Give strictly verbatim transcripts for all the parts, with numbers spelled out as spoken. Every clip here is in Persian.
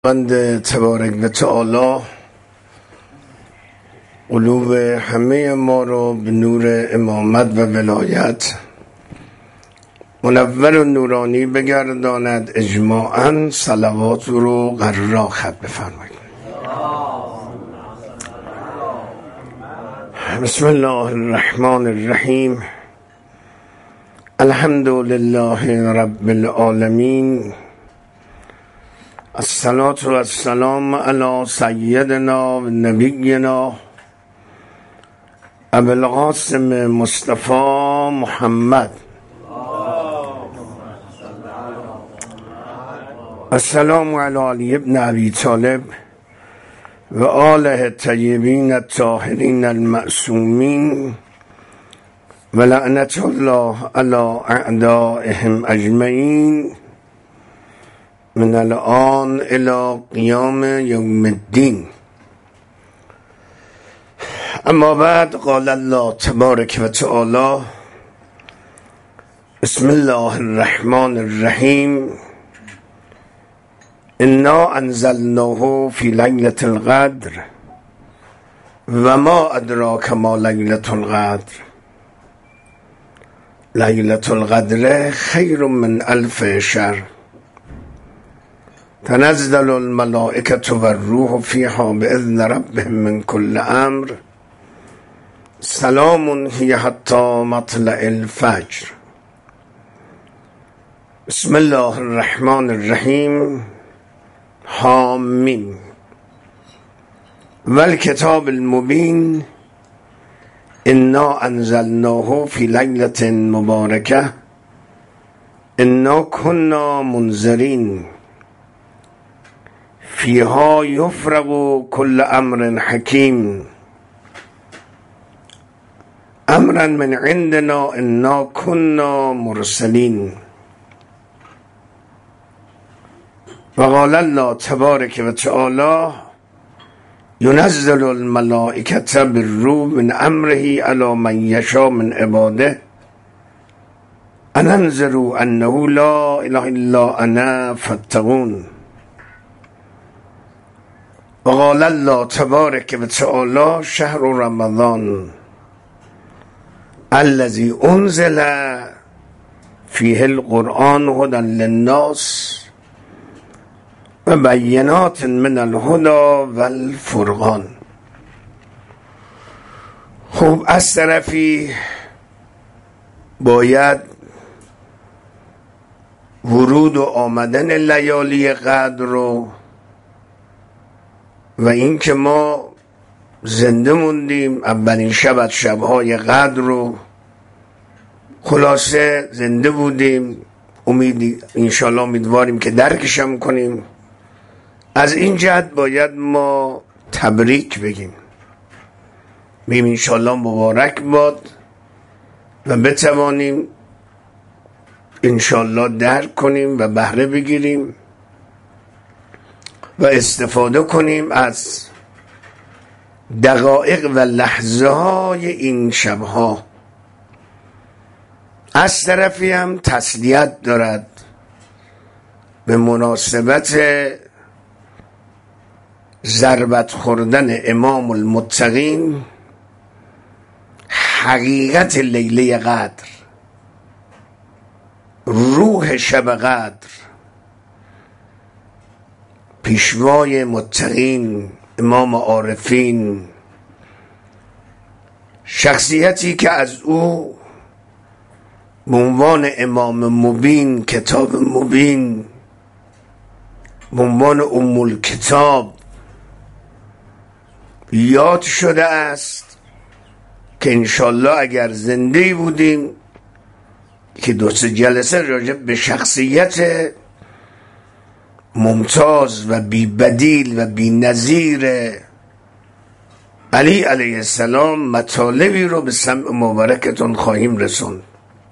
بند تبارک و تعالی قلوب همه ما رو به نور امامت و ولایت منور و نورانی بگرداند. اجماعاً صلوات رو قرار خط بفرمایید. بسم الله الرحمن الرحیم. الحمد لله رب العالمین. الصلاة و السلام علی سیدنا و نبینا ابو القاسم مصطفی محمد. السلام علی علی ابن ابی طالب و آله الطیبین الطاهرین المعصومین و لعنت الله علی اعدائهم اجمعین من الان الى قیام یوم الدین. اما بعد، قال الله تبارک و تعالی: بسم الله الرحمن الرحیم. انا انزلناه فی لیلة القدر و ما ادراک ما لیلة القدر. لیلة القدر خیر من الف شهر. تنزل الملائکة و الروح فیها باذن ربهم من کل امر سلام هی حتی مطلع الفجر. بسم الله الرحمن الرحیم. حامیم و الکتاب المبین. انا انزلناه فی لیلة مبارکه انا کنا منذرین فیها یفرق کل امر حکیم امرا من عندنا انا کنا مرسلین. و قال الله تبارک و تعالی: ینزل الملائکة بالروح من امره علی من یشاء من عباده ان انذروا انه لا اله الا انا فاتقون. و قال الله تبارک و تعالی: شهر رمضان الذی انزل فیه القرآن هدی للناس و بینات من الهدی و الفرقان. خب، از طرفی باید ورود و آمدن لیالی قدر رو و این که ما زنده موندیم اولین شب از شبهای قدر رو، خلاصه زنده بودیم، امیدی انشالله امیدواریم که درکشم کنیم. از این جهت باید ما تبریک بگیم، بگیم انشالله مبارک باد و بتوانیم انشالله درک کنیم و بهره بگیریم و استفاده کنیم از دقایق و لحظه های این شبها. از طرفی هم تسلیت دارد به مناسبت ضربت خوردن امام المتقین حقیقت لیله قدر، روح شب قدر، پیشوای متقین، امام عارفین، شخصیتی که از او به عنوان امام مبین، کتاب مبین، به عنوان ام الکتاب یاد شده است که انشالله اگر زنده بودیم که دو سه جلسه راجع به شخصیت ممتاز و بی بدیل و بی نظیر علی علیه السلام مطالبی رو به سمع مبارکتون خواهیم رسوند.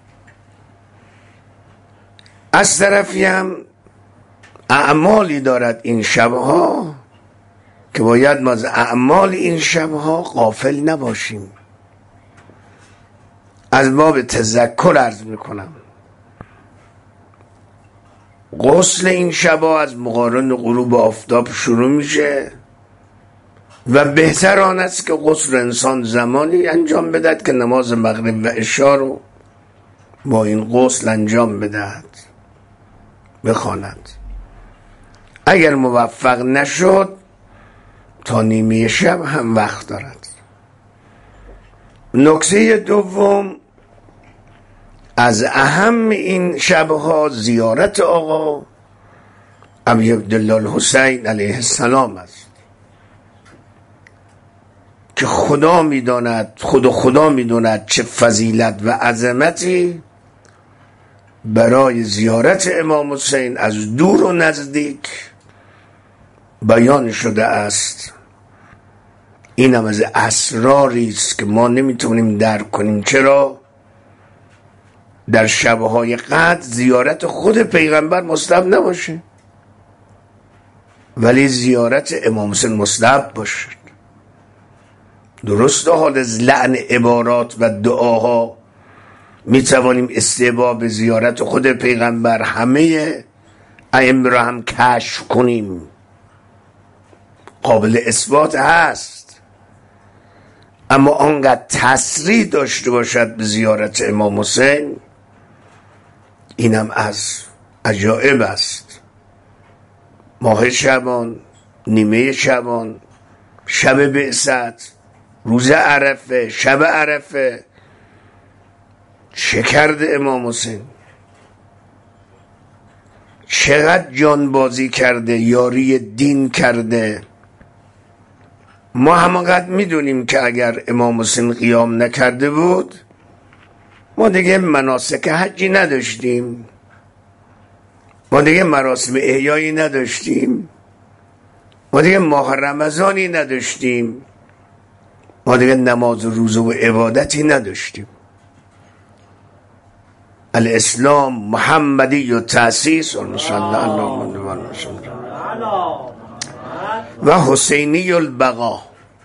از طرفی هم اعمالی دارد این شبها که باید ما از اعمال این شبها غافل نباشیم. از باب تذکر عرض میکنم غسل این شبا از مقارن غروب آفتاب شروع میشه و بهتر آن است که غسل انسان زمانی انجام بدهد که نماز مغرب و عشا رو با این غسل انجام بدهد، بخواند. اگر موفق نشد تا نیمه شب هم وقت دارد. نکته دوم، از اهم این شبها زیارت آقا ابی عبدالله الحسین علیه السلام است که خدا میداند، خود و خدا میداند چه فضیلت و عظمتی برای زیارت امام حسین از دور و نزدیک بیان شده است. این هم از اسراری است که ما نمیتونیم درک کنیم. چرا در شبهای قدر زیارت خود پیغمبر مستحب نباشه ولی زیارت امام حسین مستحب باشه؟ درست حال از لعن عبارات و دعاها میتوانیم استحباب زیارت خود پیغمبر همه ائمه را هم کشف کنیم، قابل اثبات هست، اما آنقدر تسریع داشته باشد به زیارت امام حسین، اینم از عجایب است. ماه شعبان، نیمه شعبان، شب بعثت، روز عرفه، شب عرفه، چه کرده امام حسین؟ چقدر جانبازی کرده، یاری دین کرده. ما همانقدر میدونیم که اگر امام حسین قیام نکرده بود ما دیگه مناسک حجی نداشتیم، ما دیگه مراسم احیایی نداشتیم، ما دیگه ماه رمضانی نداشتیم، ما دیگه نماز و روزه و عبادتی نداشتیم. الاسلام محمدی و تأسیس و حسینی البقا.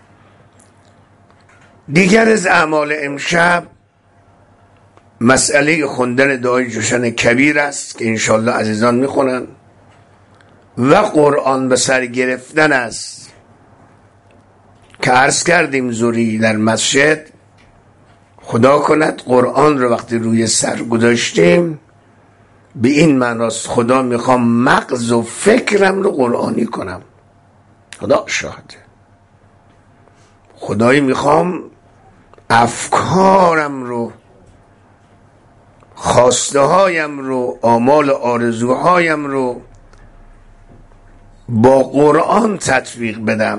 دیگر از اعمال امشب مسئله خوندن دعای جوشن کبیر است که انشالله عزیزان میخونن و قرآن به سر گرفتن است که عرض کردیم زوری در مسجد خدا کند قرآن رو وقتی روی سر گذاشتیم به این معناست خدا میخوام مغز و فکرم رو قرآنی کنم. خدا شاهده. خدایی میخوام افکارم رو، خواسته هایم رو، آمال آرزوهایم رو با قرآن تطبیق بدم.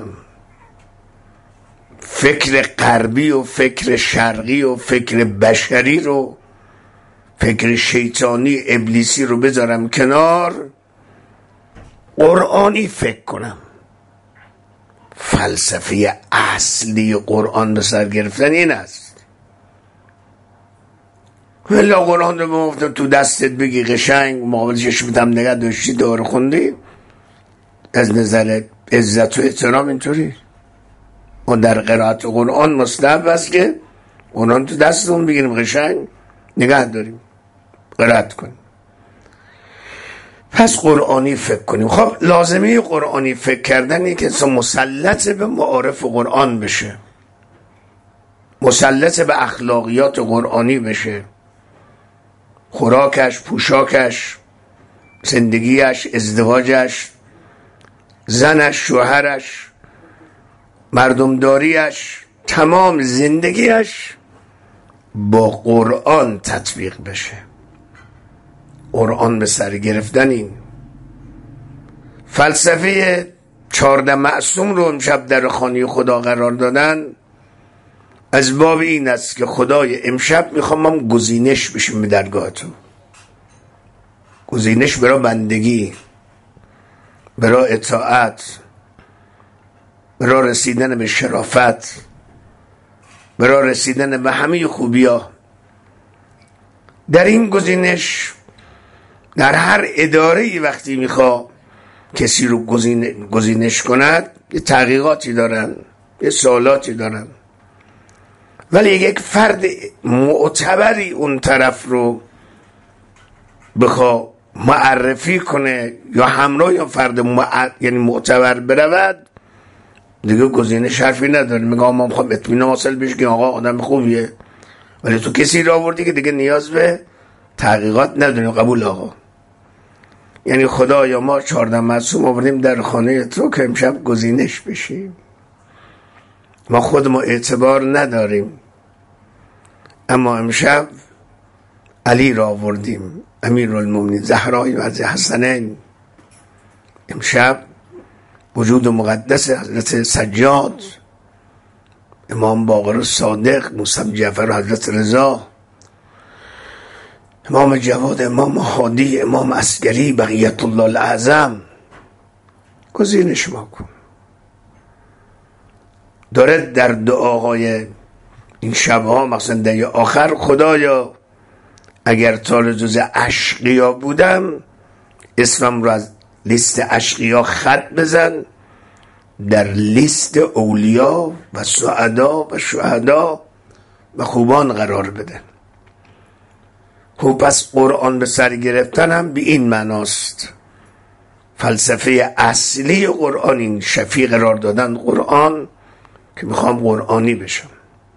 فکر غربی و فکر شرقی و فکر بشری رو، فکر شیطانی ابلیسی رو بذارم کنار، قرآنی فکر کنم. فلسفه اصلی قرآن به سر گرفتن این است. ولی قرآن رو بمفتم تو دستت بگی قشنگ مقابل چشمتم نگه داشتی دار خوندی، از نظر عزت و احترام اینطوری. و در قرائت قرآن مستحب است که قرآن تو دستمون بگیریم قشنگ نگه داریم قرائت کنیم. پس قرآنی فکر کنیم. خب لازمه قرآنی فکر کردن اینه که انسان مسلط به معارف قرآن بشه، مسلط به اخلاقیات قرآنی بشه، خوراکش، پوشاکش، زندگیش، ازدواجش، زنش، شوهرش، مردمداریش، تمام زندگیش با قرآن تطبیق بشه. قرآن به سر گرفتن این فلسفه چارده معصوم رو امشب در خانه خدا قرار دادن از باب این است که خدای امشب میخوام هم گزینش بشیم به درگاهتون. گزینش برای بندگی، برای اطاعت، برای رسیدن به شرافت، برای رسیدن به همه خوبیا. در این گزینش در هر اداره‌ای وقتی میخوا کسی رو گزینش کند یه تحقیقاتی دارن، یه سوالاتی دارن، ولی یک فرد معتبری اون طرف رو بخوا معرفی کنه یا همراه یا فرد مع... یعنی معتبر برود، دیگه گزینش حرفی نداره. میگه ما میخوام اطمینان حاصل بشه که آقا آدم خوبیه، ولی تو کسی را آوردی که دیگه نیاز به تحقیقات نداریم، قبول آقا. یعنی خدایا ما چهارده معصوم آوردیم در خانه تو که امشب گزینش بشیم. ما خود ما اعتبار نداریم، اما امشب علی را آوردیم، امیرالمومنین، زهرای و حسنین. امشب وجود مقدس حضرت سجاد، امام باقر صادق، موسی جعفر، حضرت رضا، امام جواد، امام هادی، امام عسکری، بقیت الله الاعظم. گزینش ما کن. داره در دعاهای این شبها مثلا در آخر، خدایا اگر تا جز اشقیا بودم اسمم رو از لیست اشقیا خط بزن، در لیست اولیا و سعدا و شهدا و خوبان قرار بده. خب پس قرآن به سر گرفتن هم به این معناست. فلسفه اصلی قرآن این، شفیع قرار دادن قرآن که میخوام قرآنی بشم.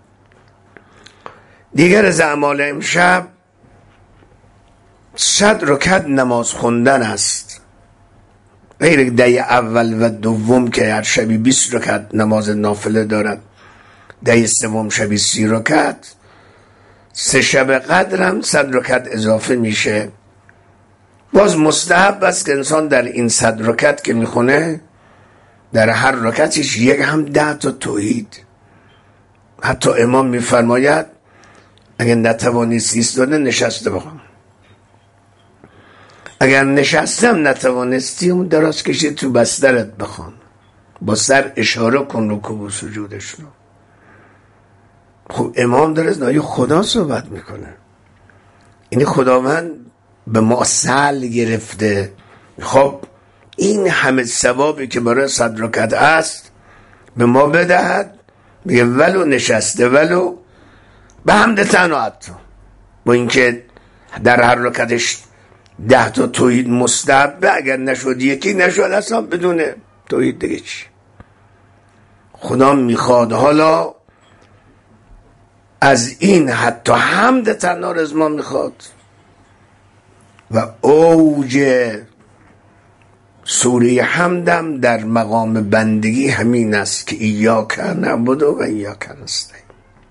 دیگر از اعمال امشب صد رکعت نماز خوندن است، غیر ده اول و دوم که هر شبی بیست رکعت نماز نافله دارد، ده سوم شبی سی رکعت، سه شب قدرم صد رکعت اضافه میشه. باز مستحب است که انسان در این صد رکعت که میخونه در هر رکعتش یک هم ده تا توحید. حتی امام میفرماید اگر نتوانستی ایستاده نشسته بخون، اگر نشستم نتوانستی اون دراز کشید تو بسترت بخون، با سر اشاره کن رکوع و سجودش رو. خب امام داره از نای خدا صحبت میکنه، یعنی خداوند به ما سل گرفته. خب این همه ثوابی که برای صد رکعت است به ما بدهد، میگه ولو نشسته، ولو به حمد تناعت، با اینکه در هر رکعتش ده تا توحید مستحبه، اگر نشد یکی نشد اصلا بدون توحید دیگه چی. خدا میخواد حالا از این حتی حمد تنها از ما میخواد. و اوج سوره حمدم در مقام بندگی همین است که ایاک نعبد و ایاک نستعین،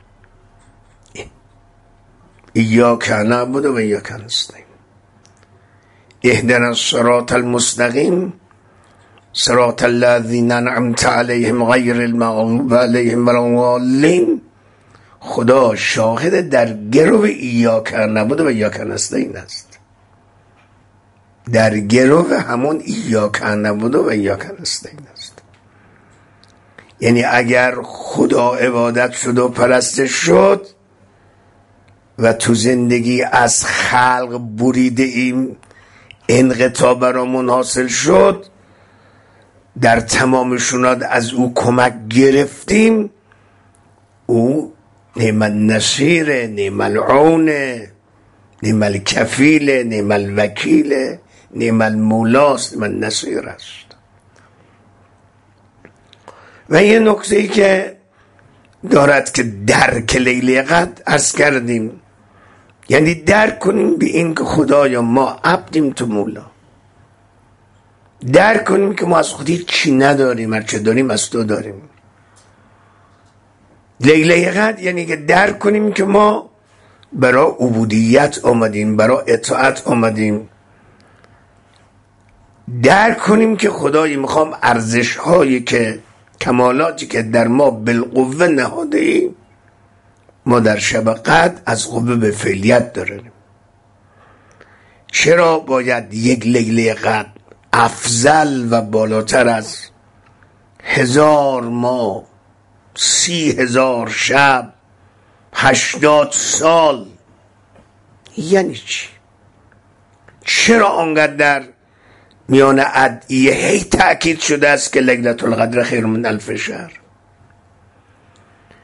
ایاک نعبد و ایاک نستعین، اهدنا الصراط المستقیم صراط الذین انعمت علیهم غیر المغضوب علیهم ولا الضالین. خدا شاهد در گرو ایاک نعبد و ایاک نستعین است، در گرو همون ایاک نعبد و ایاک نستعین است. یعنی اگر خدا عبادت شد و پرستش شد و تو زندگی از خلق بریده ایم، انقطاع برامون حاصل شد، در تمامشونات از او کمک گرفتیم، او نعم النصیر، نعم العون، نعم الکفیل، نعم الوکیل، نعم المولاست، نعم النصیر است. و یه نکته ای که دارد که درک لیله قدر عرض کردیم، یعنی درک کنیم به این که خدایا ما عبدیم تو مولا، درک کنیم که ما از خودی چی نداریم، هر چه داریم از تو داریم. لیله قدر یعنی که درک کنیم که ما برای عبودیت آمدیم، برای اطاعت آمدیم. درک کنیم که خدایی میخوام ارزش هایی که کمالاتی که در ما بالقوه نهاده ایم، ما در شب قدر از قوه به فعلیت داریم. چرا باید یک لیله قدر افضل و بالاتر از هزار ماه، سی هزار شب، هشتاد سال یعنی چی؟ چرا آنقدر در میان ادعیه هی تأکید شده است که لیلة القدر خیر من الف شهر؟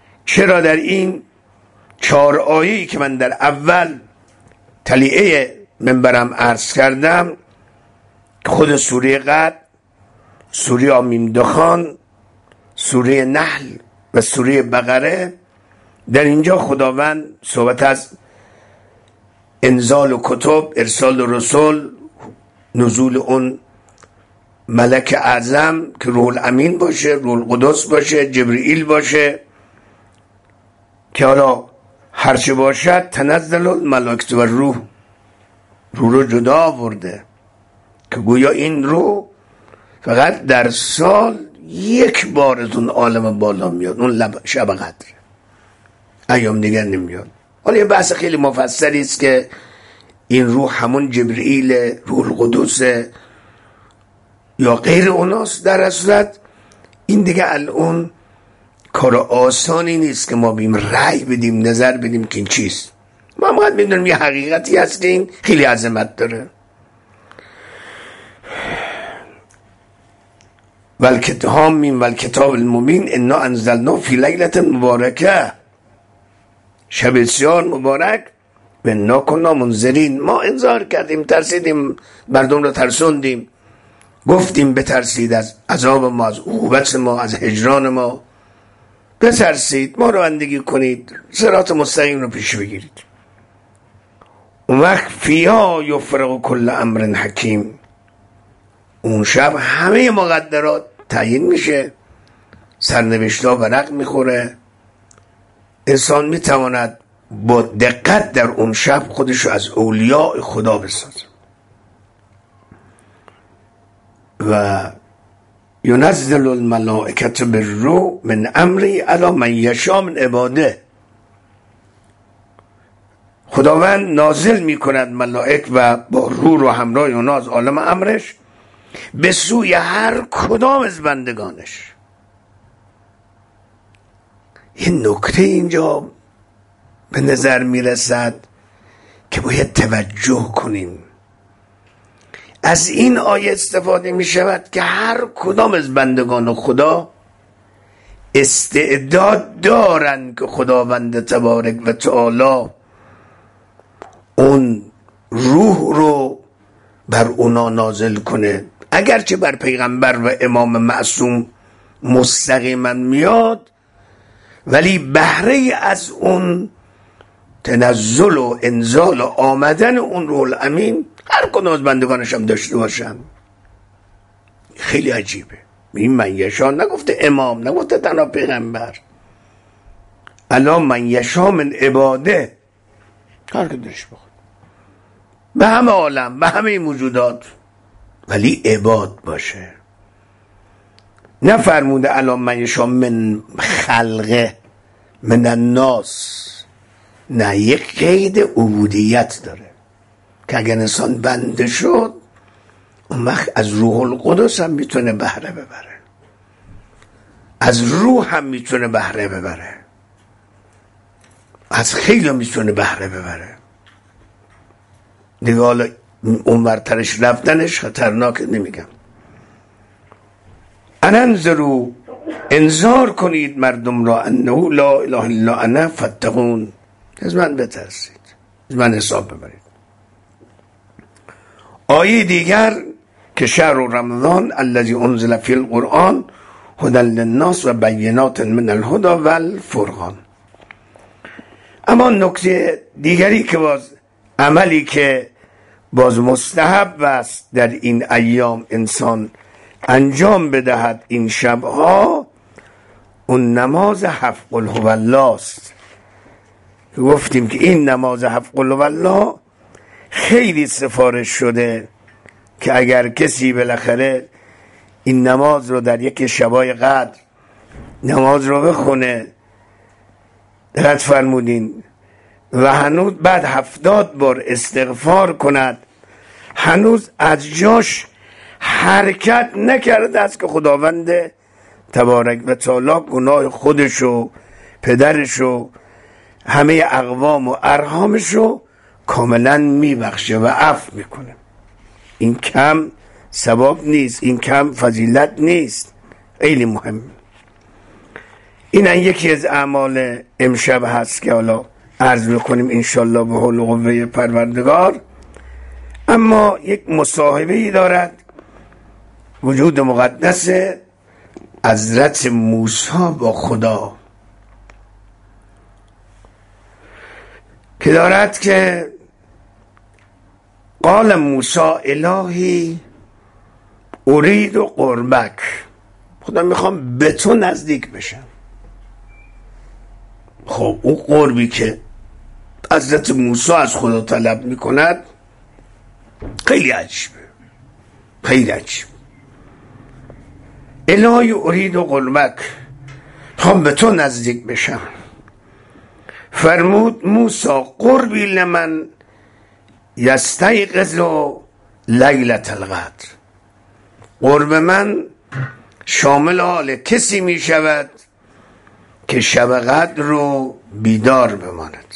چرا در این چهار آیه‌ای که من در اول تلیعه منبرم عرض کردم خود سوره قد، سوره آمیم دخان، سوره نحل و سوره بقره، در اینجا خداوند صحبت از انزال و کتب، ارسال و رسول، نزول اون ملک اعظم که روح الامین باشه، روح القدس باشه، جبرئیل باشه، که حالا هرچه باشد تنزل الملائکه و روح، روح رو جدا آورده که گویا این روح فقط در سال یک بار از اون عالم بالا میاد، اون شب قدر، ایام دیگر نمیاد. حالا یه بحث خیلی مفصلی است که این روح همون جبرئیل، روح القدس یا غیر اوناست. در اصلت این دیگه الان کار آسانی نیست که ما بیم رأی بدیم، نظر بدیم که این چیست. ما باید بدونیم یه حقیقتی هست که این خیلی عظمت داره. والکتاب والکتاب المبین انا انزلنا فی لیلة مبارکه، شب بسیار مبارک، و انا کنا منذرین، ما انذار کردیم، ترسیدیم، مردم رو ترسوندیم، گفتیم بترسید از عذاب ما، از عقوبت ما، از هجران ما، بترسید، ما رو بندگی کنید، صراط مستقیم رو پیش بگیرید. اون وقت فیها یفرق کل امر حکیم، اون شب همه مقدرات تعیین میشه، سرنوشت‌ها ورق میخوره، انسان میتواند با دقت در اون شب خودشو از اولیاء خدا بسازه. و ینزل الملائکة بالروح من امری علی من یشاء من عباده، خداوند نازل میکند ملائک و با روح و همراه اونا از عالم امرش به سوی هر کدام از بندگانش. این نکته اینجا به نظر میرسد که باید توجه کنیم. از این آیه استفاده می شود که هر کدام از بندگان خدا استعداد دارن که خداوند تبارک و تعالی اون روح رو بر اونا نازل کنه. اگرچه بر پیغمبر و امام معصوم مستقیما میاد، ولی بهره از اون تنزل و انزال و آمدن اون روح الامین هر کدوم از بندگانش هم داشته باشن. خیلی عجیبه. این من یشا نگفته امام، نگفته تنها پیغمبر، الا من یشا من عباده، هر که دلش بخواد، به همه عالم، به همه موجودات، ولی عباد باشه. نفرموده الا من یشا من خلقه من الناس، نه، یک قید عبودیت داره که اگر انسان بنده شد اون وقت از روح القدس هم میتونه بهره ببره، از روح هم میتونه بهره ببره، از خیلی میتونه بهره ببره. دیگه حالا اون ورترش رفتنش خطرناک نمیگم. اننظروا، انذار کنید مردم را، انه لا اله الا انا فاتقون، از من بترسید، از من حساب ببرید. آیه دیگر که شهر رمضان الذی انزل فی القرآن هدی للناس و بینات من الهدی و الفرقان. اما نکته دیگری که باز عملی که باز مستحب است در این ایام انسان انجام بدهد این شبها، اون نماز هفت قل هو الله است. گفتیم که این نماز هفت قل هو الله خیلی سفارش شده که اگر کسی بالاخره این نماز رو در یک شبای قدر نماز رو بخونه، دقت فرمودین، و هنوز بعد هفتاد بار استغفار کند، هنوز از جاش حرکت نکرده است که خداوند تبارک و تعالی گناه خودشو، پدرشو، همه اقوام و ارحامشو کاملا میبخشه و عفو میکنه. این کم ثواب نیست، این کم فضیلت نیست، خیلی مهم. این یکی از اعمال امشب هست که حالا عرض میکنیم انشالله به حول و قوه پروردگار. اما یک مصاحبه ای دارد وجود مقدس حضرت موسی با خدا که دارد که قال موسی الهی ارید و قربک، خدا میخوام به تو نزدیک بشم. خب اون قربی که حضرت موسی از خدا طلب میکند خیلی عجیبه، خیلی عجیب. الهی ارید و قربک، میخوام به تو نزدیک بشم. فرمود موسی قربی لمن یستیقظ لیلة القدر، قرب من شامل حال کسی می شود که شب قدر رو بیدار بماند.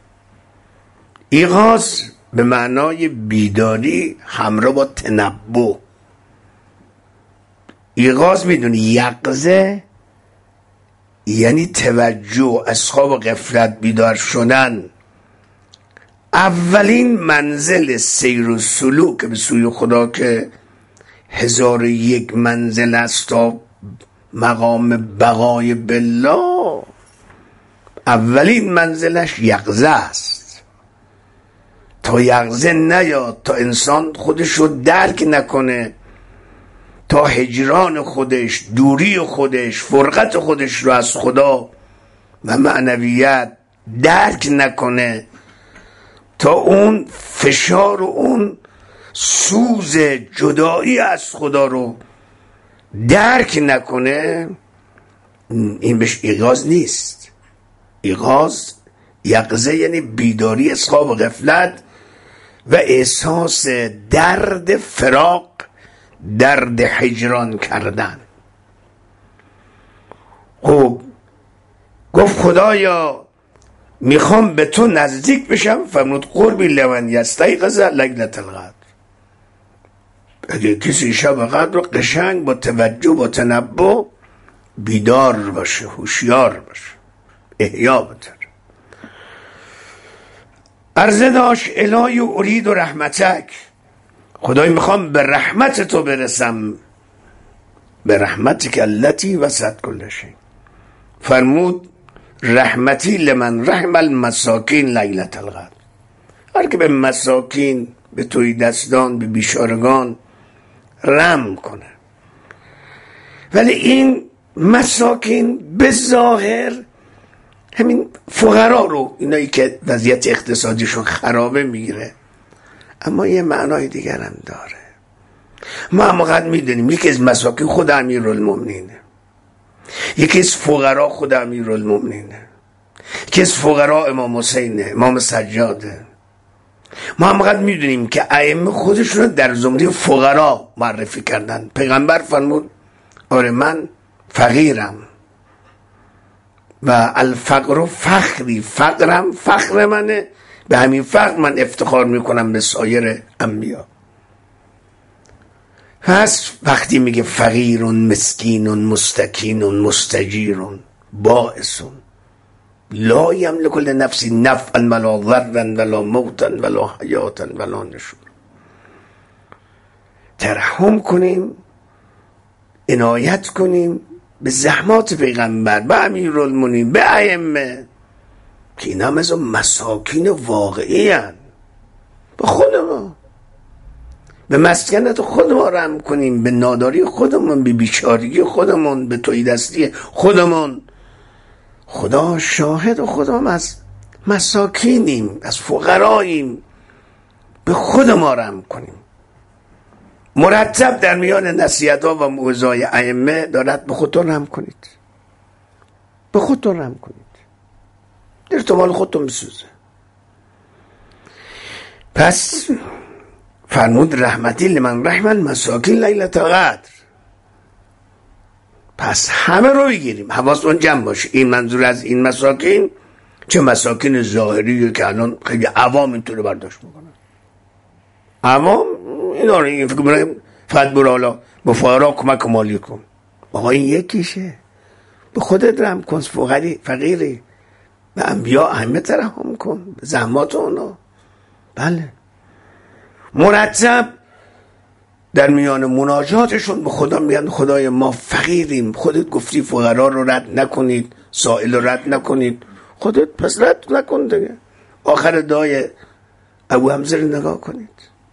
ایقاظ به معنای بیداری همراه با تنبه. ایقاظ میدونی یقظه یعنی توجه، از خواب و غفلت بیدار شدن. اولین منزل سیر و سلوک به سوی خدا که هزار و یک منزل است تا مقام بقای بالله، اولین منزلش یقظه است. تا یقظه نیاد، تا انسان خودش رو درک نکنه، تا هجران خودش، دوری خودش، فرقت خودش رو از خدا و معنویت درک نکنه، تا اون فشار و اون سوز جدایی از خدا رو درک نکنه، این بهش ایقاظ نیست. ایقاظ یقظه یعنی بیداری از خواب و غفلت و احساس درد فراق، درد هجران کردن. خب گفت خدایا میخوام به تو نزدیک بشم. فرمود قربی لمن یستیقظ لیلة القدر، اگه کسی شب قدر رو قشنگ با توجه با تنبه بیدار باشه، هوشیار باشه، احیا بده. عرضه داشت الهی ارید و رحمتک، خدای میخوام به رحمت تو برسم، به رحمتک التی وسعت کل شیء. فرمود رحمتی لمن رحم المساکین لیلة القدر، هر که به مساکین، به توی دستان، به بیچارگان رحم کنه. ولی این مساکین به ظاهر همین فقرا رو، اینایی که وضعیت اقتصادیشون خرابه میگیره، اما یه معنای دیگر هم داره. ما هم قد میدونیم یکی از مساکین خود امیرالمومنینه، یکی از فقرا خود امیرالمومنینه، یکی از فقرا امام حسینه، امام سجاده. ما هم قد میدونیم که ائمه خودشون رو در زمره فقرا معرفی کردن. پیغمبر فرمود آره من فقیرم و الفقر فخری، فقرم فخر منه، به همین فقر من افتخار میکنم به سایر انبیا. پس وقتی میگه فقیرون مسکینون مستکینون مستجیرون بائسون لا یملک لنفسی نفعا ولا ضرا ولا موتا ولا حیاتا ولا نشور، ترحم کنیم، عنایت کنیم به زحمات پیغمبر، به امیرالمومنین، به ائمه که اینا هم از مساکین واقعی هن. به خود ما، به مسکنت خود ما رحم کنیم، به ناداری خودمون، به بیچارگی خودمون، به توی دستی خودمون. خدا شاهد و خودمون از مساکینیم، از فقراییم، به خود ما رحم کنیم. مرتب در میان نصیحت‌ها و موعظه‌های ائمه دارد به خودتون رحم کنید، به خودتون رحم کنید، در تو مال خودتون بسوزه. پس فرمود رحمتی لمن رحم المساکین لیلة القدر. پس همه رو بگیریم، حواستون جمع باشه. این منظور از این مساکین چه مساکین ظاهریه که الان خیلی عوام اینطور برداشت میکنن. عوام اینا رو این فکر میکنن فقط برو حالا به فقرا کمک مالی کن. آقا این یکیشه، به خودت رحم کن، فقری فقیری، به انبیا ائمه ترحم کن، به زحمات اونا. بله مرتب در میان مناجاتشون به خدا میگن خدای ما فقیریم، خودت گفتی فقرا رو رد نکنید، سائل رو رد نکنید، خودت پس رد نکن دیگه. آخر دعای ابو حمزه رو نگاه کنید.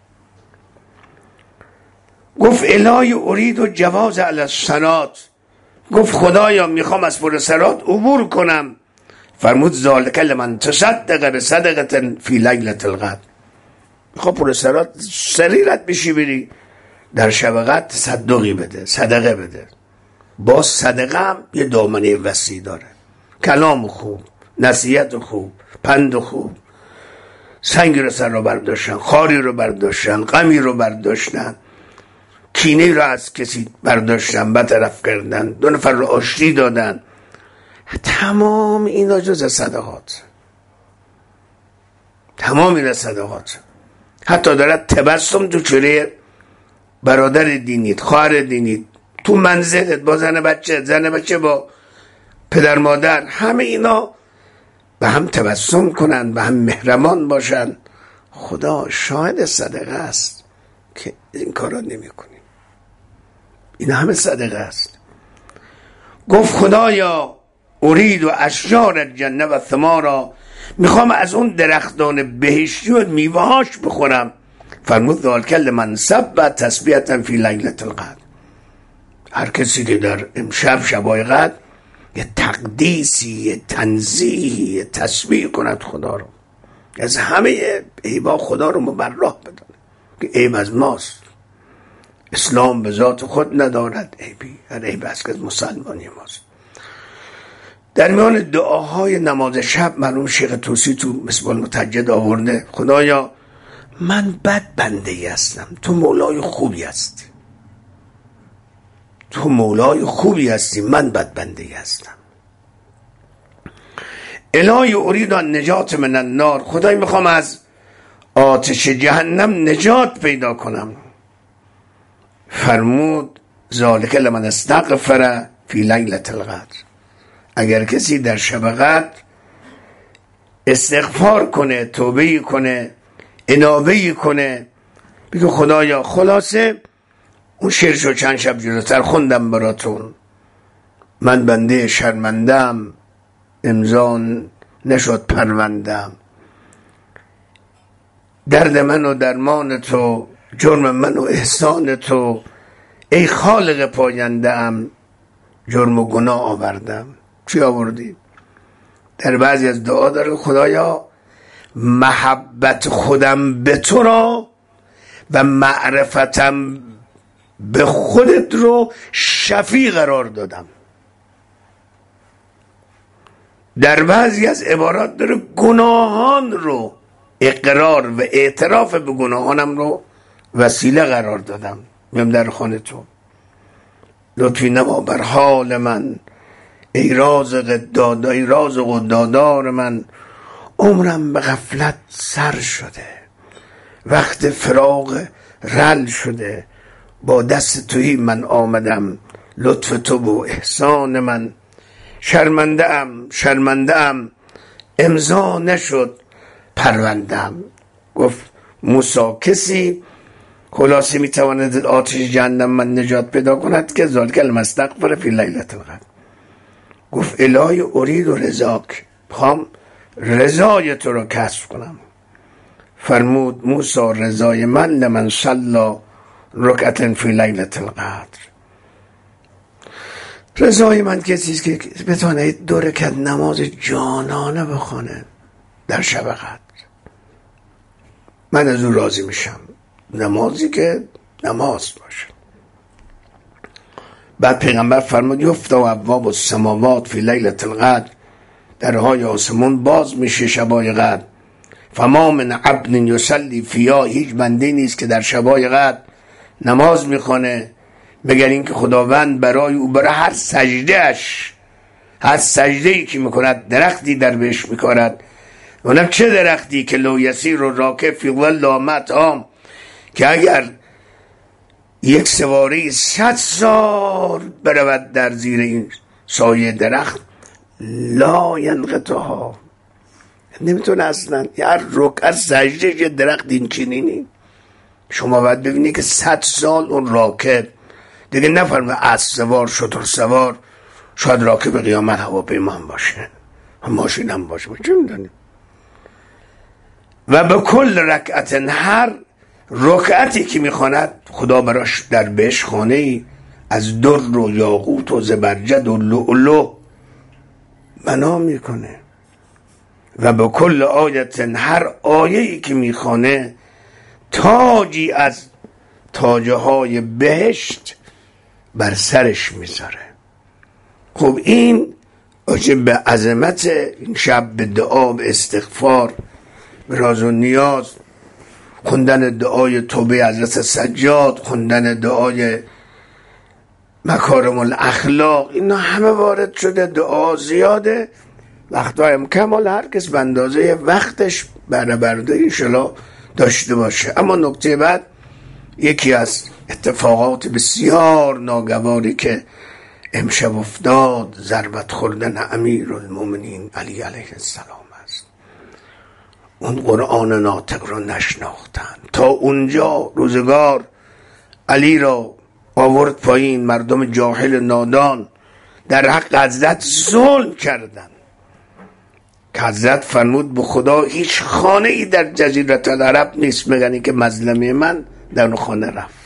گفت الهی ارید و جواز علی الصراط، گفت خدایا میخوام از پر صراط عبور کنم. فرمود ذالک لمن تصدق بصدقه فی لیلة القدر، میخوام پر صراط سریرت بشی بری در شب قدر تصدقی بده، صدقه بده. با صدقه هم یه دامنه وسیع داره، کلام خوب، نصیحت خوب، پند خوب. سنگی رو سر رو برداشتن، خاری رو برداشتن، غمی رو برداشتن، کینه رو از کسی برداشتن، برطرف کردن، دو نفر رو آشتی دادن. تمام اینا جز صدقات، تمام اینا صدقات. حتی دارد تبسم تو چهره برادر دینیت، خواهر دینیت، تو منزلت، با زن بچه، زن بچه با پدر مادر، همه اینا به هم تبسم کنن، به هم مهربان باشن. خدا شاهد صدقه است که این کارا نمی کنیم. این همه صدقه است. گفت خدایا ارید و اشجار الجنه و ثمارا، میخوام از اون درختان بهشتی و میوهاش بخورم. فرمود ذالک لمن سبح تسبیحة فی لیلة القدر، هر کسی که در امشب شبای قدر یه تقدیسی، یه تنزیهی، یه تسبیح کند خدا رو، از همه عیبا خدا رو مبرأ بدانه که عیب از ماست. اسلام به ذات خود ندارد عیبی، هر عیب از که مسلمانی ماست. در میان دعاهای نماز شب مرحوم شیخ طوسی تو مصباح المتجد آورده خدایا من بد بنده ای هستم، تو مولای خوبی هستی، تو مولای خوبی هستی، من بد بنده ای هستم. الهی ارید النجات من النار، خدای میخوام از آتش جهنم نجات پیدا کنم. فرمود ذالک لمن استغفر فی لیلة القدر، اگر کسی در شب قدر استغفار کنه، توبه کنه، انابه کنه، بگه خدایا خلاصه اون شعرشو چند شب جلوتر خوندم براتون، من بنده شرمندم، امضا نشد پروندم، درد من و درمان تو، جرم من و احسان تو، ای خالق پاینده ام، جرم و گناه آوردم. چی آوردی؟ در بعضی از دعا داره خدایا محبت خودم به تو را و معرفتم به خودت رو شفیع قرار دادم. در بعضی از عبارات داره گناهان رو، اقرار و اعتراف به گناهانم رو وسیله قرار دادم. میم در خانه تو لطفی نما بر حال من، ای رازق دادا، ای رازق و دادار من، عمرم به غفلت سر شده، وقت فراغ رل شده، با دست تویی من آمدم، لطف تو و احسان من، شرمنده ام شرمنده ام، امضا نشد پروندم. گفت موسی کسی خلاصه میتواند آتش جهنم من نجات پیدا کند که ذالک لمن استغفر فی لیلة القدر. گفت الهی ارید و رضاک، میخوام رضای تو رو کسب کنم. فرمود موسی رضای من لمن صلی رکعة فی لیلة القدر، رضای من کسی است که بتونه دو رکعت نماز جانانه بخونه در شب قدر. من از اون راضی میشم، نمازی که نماز باشه. بعد پیغمبر فرمود یفتح ابواب السماوات فی لیلة القدر، درهای آسمون باز میشه شبای قدر. فما من عبد یصلی فیها، هیچ بنده نیست که در شبای قدر نماز میخونه مگر این که خداوند برای او برای هر سجده اش، هر سجده ای که میکند درختی در بهش میکارد. اونم چه درختی که لو یسیر و راکب فی ظل مطعام، که اگر یک سواره صد سال برود در زیر این سایه درخت لا ینقطعها، نمیتونه اصلا هر رکعت سجده یه درخت این چنینی شما باید ببینید که صد سال اون راکب دیگه نفرمه اسب سوار شتر سوار، شاید راکب قیامت هواپیما هم باشه، هم ماشین هم باشه، چه میدونیم. و به کل رکعت، هر رکعتی که میخواند خدا براش در بهش خانه ای از در و یاقوت و زبرجد و لؤلؤ بنا میکنه. و به کل آیت، هر آیه‌ای که میخوانه تاجی از تاجه های بهشت بر سرش میذاره. خب این عجب به عظمت این شب، به دعا، به استغفار، به راز و نیاز، خوندن دعای توبه حضرت سجاد، خوندن دعای مکارم الاخلاق، اینا همه وارد شده. دعا زیاده، وقتایم کمال، هر کس به اندازه وقتش بره برده انشالله داشته باشه. اما نکته بعد، یکی از اتفاقات بسیار ناگواری که امشب افتاد، ضربت خوردن امیرالمومنین علی علیه السلام است. اون قرآن ناطق رو نشناختن. تا اونجا روزگار علی را آورد پایین، مردم جاهل نادان در حق حضرت ظلم کردن که حضرت فرمود به خدا هیچ خانه ای در جزیره العرب نیست مگر اینکه مظلمه من در اون خانه رفت.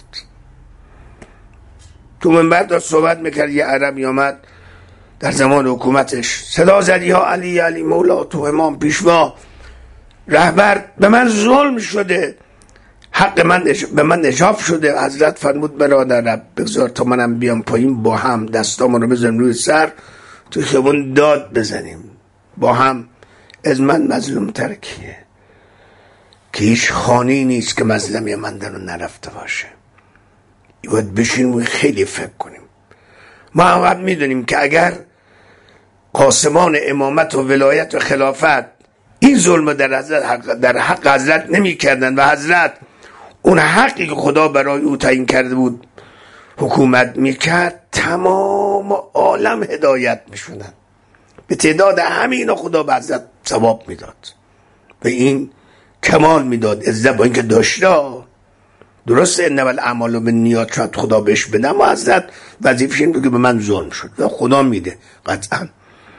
تو منبر داشت صحبت میکرد، یه عربی آمد در زمان حکومتش، صدا زدی ها علی علی مولا، تو امام پیشوا رهبر، به من ظلم شده، حق من به من نشاف شده. حضرت فرمود برادر بگذار تا منم بیام پایین، با هم دستامون رو بزنیم روی سر، تو خیابون داد بزنیم با هم، از من مظلوم تر کیه؟ که هیچ خانه‌ای نیست که مظلمی من در اون نرفته باشه. باید بشینیم و خیلی فکر کنیم. ما هم میدونیم که اگر قاسمان امامت و ولایت و خلافت این ظلم در حضرت در حق حضرت نمی کردن و حضرت اون حقی که خدا برای او تعیین کرده بود حکومت میکرد، تمام عالم هدایت میشدن. به تعداد همین خدا به حضرت ثواب میداد، به این کمال میداد، عزت با اینکه داشته. درسته انما الاعمال بالنیات، شاید خدا بهش بده، اما حضرت وظیفش این بود که به من ظلم شد و خدا میده قطعا.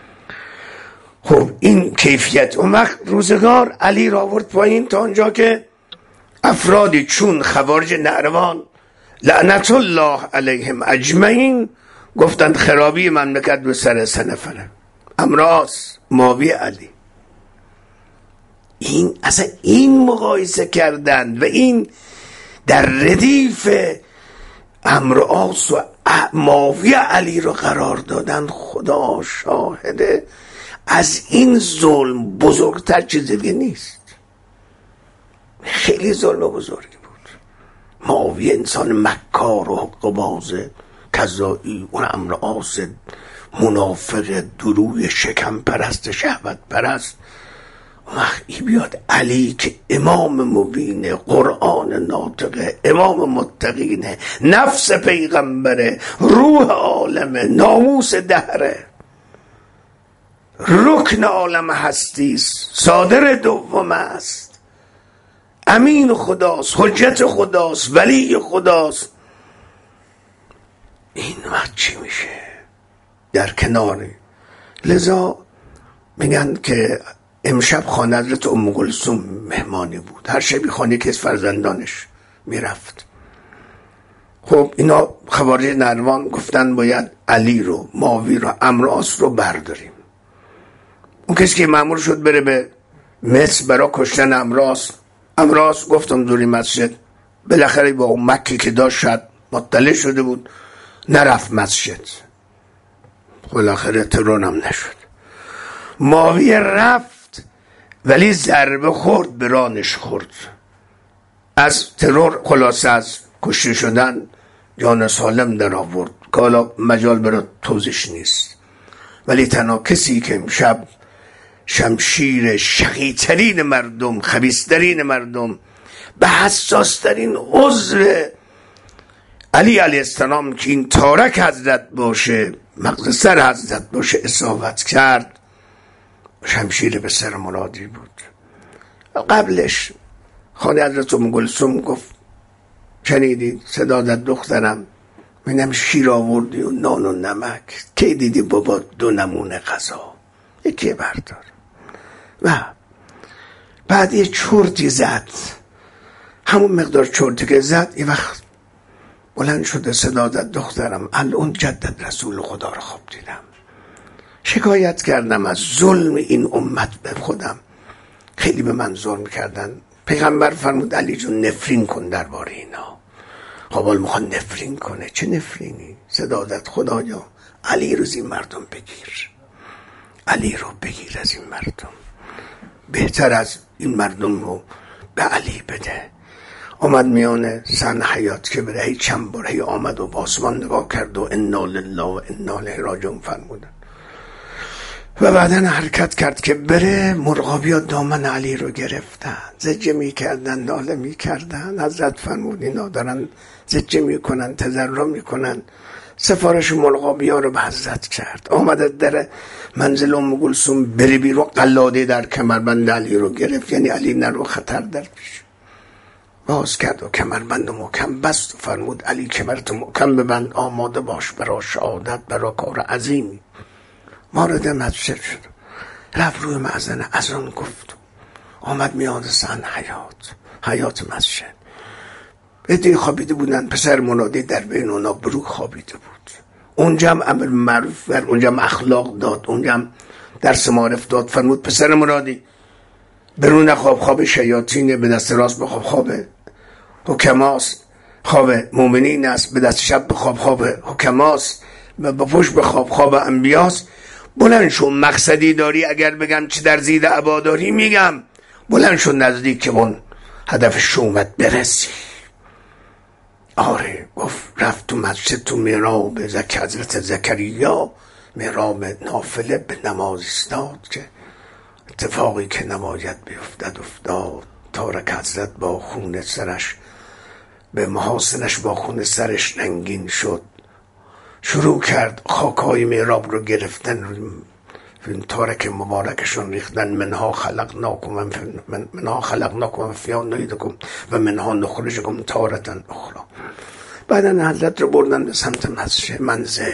خب این کیفیت. اون وقت روزگار علی را آورد پایین تا آنجا که افرادی چون خوارج نهروان لعنت الله علیهم اجمعین گفتند خرابی مملکت به سر سه نفره، امراض، معاویه، علی. این اصلا این مقایسه کردند و این در ردیف امراض و معاویه علی رو قرار دادن. خدا شاهده از این ظلم بزرگتر چیزی دیگه نیست. خیلی ظلم بزرگی بود. معاویه انسان مکار و حقه‌باز کذایی، اون امراض منافق دروی شکم پرست شهوت پرست. وقتی بیاد علی که امام مبین، قرآن ناطقه، امام متقینه، نفس پیغمبره، روح عالمه، ناموس دهره، رکن عالم هستیست، صادر دوم است، امین خداست، حجت خداست، ولی خداست. این وقت چی میشه در کناری؟ لذا میگن که امشب خانه حضرت ام کلثوم مهمانی بود. هر شبی خانه که از فرزندانش میرفت. خب اینا خوارج نهروان گفتن باید علی رو، معاویه رو، امراض رو برداریم. اون کسی که مأمور شد بره به مصر برای کشتن امراض، امراض گفتم دوری مسجد، بالاخره با اون مکی که داشت شد مطلع شده بود، نرفت مسجد، بالاخره ترور هم نشد. معاویه رفت ولی ضربه خورد، به رانش خورد. از ترور خلاصه از کشته شدن جان سالم در آورد که حالا مجال برای توضیحش نیست. ولی تنها کسی که امشب شمشیر شقی‌ترین مردم، خبیث‌ترین مردم، به حساس‌ترین عضو علی علیه السلام که این تارک حضرت باشه، مغز سر حضرت باشه، اصابت کرد، شمشیر به سر مرادی بود. قبلش خانه حضرت ام کلثوم گفت شنیدید صدا زد دخترم منم شیر آوردی و نان و نمک، کی دیدی بابا دو نمونه غذا، یکی بردار. و بعد یه چرتی زد، همون مقدار چرتی که زد یه وقت بلند شده صدا زد دخترم الان جدد رسول خدا رو خواب دیدم، شکایت کردم از ظلم این امت به خودم، خیلی به من ظلم کردن. پیغمبر فرمود علی جون نفرین کن درباره اینا. خب حال میخوان نفرین کنه، چه نفرینی؟ صدا زد خدایا علی رو از این مردم بگیر، علی رو بگیر از این مردم، بهتر از این مردم رو به علی بده. آمد میانه سن حیات که بره، چند بار هی آمد و به آسمان نگاه کرد و انا لله و انا الیه راجعون فرمودن و بعدا حرکت کرد که بره. مرغابیا دامن علی رو گرفتن، زجه میکردن، ناله میکردن. حضرت فرمود اینا دارن زجه میکنن، تضرع میکنن. سفارش مرغابیا رو به حضرت کرد، آمده در منزل ام کلثوم بره بیرون، قلاده در کمربند علی رو گرفت، یعنی علی نرو خطر در پیش. باز کرد و کمربند محکم بست و فرمود علی کمرت محکم ببند، آماده باش برای شهادت، برای کار عظیمی. وارد مسجد شد، رفت روی مأذن اذان گفت، آمد میان سن حیات، حیات مسجد. عده‌ای خوابیده بودن، پسر منادی در بین اونا برو خوابیده بود. اونجا هم امر معروف کرد، اونجا هم اخلاق داد، اونجا هم درس معارف داد. فرمود پسر منادی برو نخواب، خواب شیاطینه، به دست راست بخواب، خواب حکماست، خواب مؤمنین است، به دست شب بخواب، خواب حکماست، به پشت بخواب، خواب انبیاست. بلند شو، مقصدی داری اگر بگم چه در زید عبا داری میگم، بلند شو نزدیک که اون هدف شومت برسی. آره گفت رفت تو مسجد، تو محراب زک حضرت زکریا، محراب نافله به نماز استاد که اتفاقی که نباید بیفتد افتاد. تارک حضرت با خون سرش به محاسنش با خون سرش رنگین شد، شروع کرد خاکای محراب رو گرفتن، این تارک مبارکشون ریختن. منها خلقناکم من منها خلقناکم فیها نعیدکم و منها نخرجکم تارة اخرى. بعدن حضرت رو بردن به سمت مسجد منزل،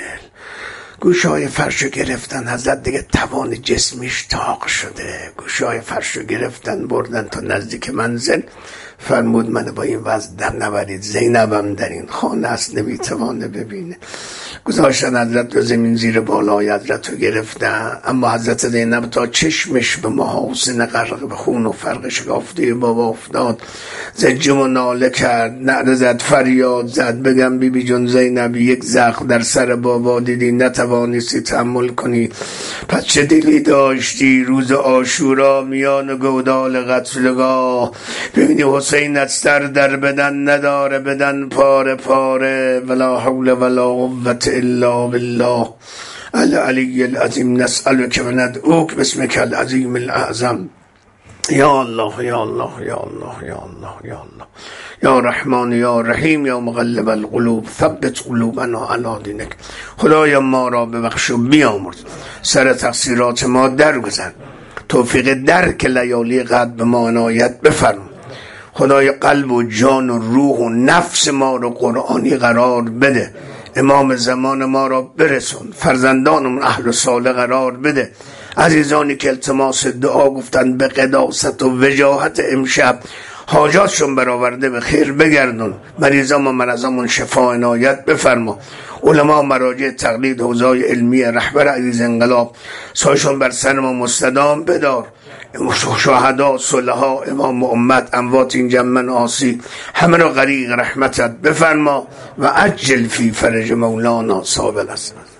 گوشای فرش رو گرفتن. حضرت دیگه توان جسمیش طاق شده، گوشای فرش رو گرفتن بردن تا نزدیک منزل. فرمود من با این وضع در نبرید، زینبم در این خانه است نمیتوانه ببینه. گذاشتن حضرت رو زمین زیر بالای حضرت رو گرفتن، اما حضرت زینب تا چشمش به محاسن غرق به خون و فرق شکافته بابا افتاد، زجه و ناله کرد، نعره زد، فریاد زد. بگم بی بی جون زینب یک زخم در سر بابا دیدی نتوانستی تحمل کنی، پس چه دلی داشتی روز عاشورا میان گودال قتلگاه؟ ببینی حسین از سر در بدن نداره، بدن پاره پاره. ولا حول ولا قوة الا بالله العلی العظیم. نسألک و ندعوک باسمک العظیم الاعظم. یا الله یا الله یا الله یا الله یا الله یا رحمان یا رحیم یا مقلب القلوب ثبت قلوبنا علی دینک. خدایا ما را ببخش و بیامرز، سر تقصیرات ما درگذر، توفیق درک لیالی قدر به ما عنایت بفرما. خدای قلب و جان و روح و نفس ما رو قرآنی قرار بده، امام زمان ما را برسون، فرزندانمون اهل و صالح قرار بده. عزیزانی که التماس دعا گفتن به قداست و وجاهت امشب، حاجاتشون برآورده به خیر بگردون. مریضان و مرضامون شفا عنایت بفرما. علما مراجع تقلید حوزه‌های علمی رهبر عزیز انقلاب سایشون بر سر ما مستدام بدار. شهدا، صلحا، امام امت، اموات این جمع آسی همه را غریق رحمتت بفرما و عجل فی فرج مولانا صاحب الاسرار.